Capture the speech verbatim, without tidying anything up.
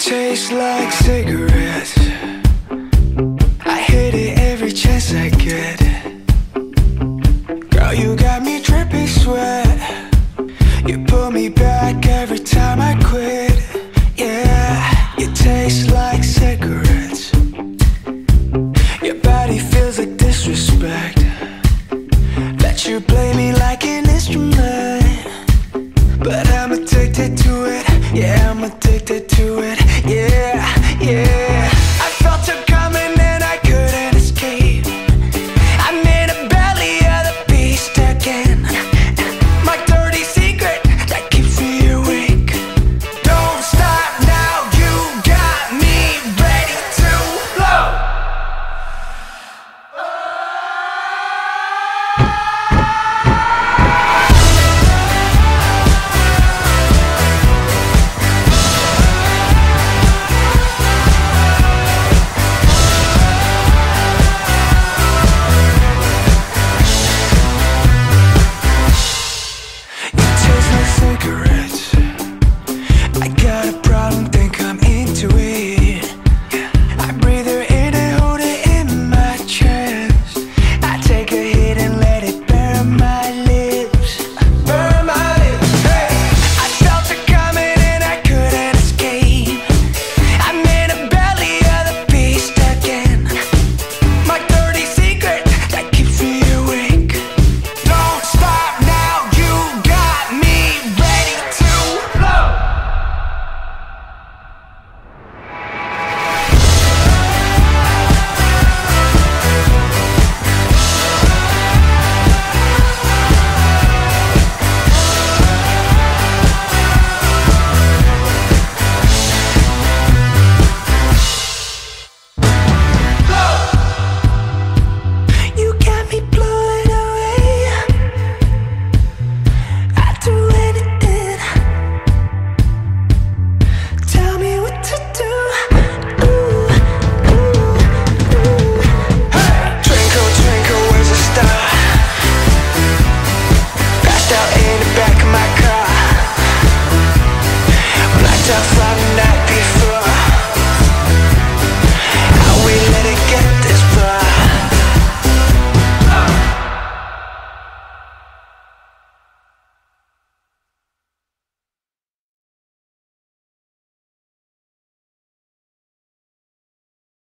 taste like cigarettes. I hit it every chance I get. Girl, you got me dripping sweat. You pull me back every time I quit. Yeah, you taste like cigarettes. Your body feels like disrespect. Let you play me like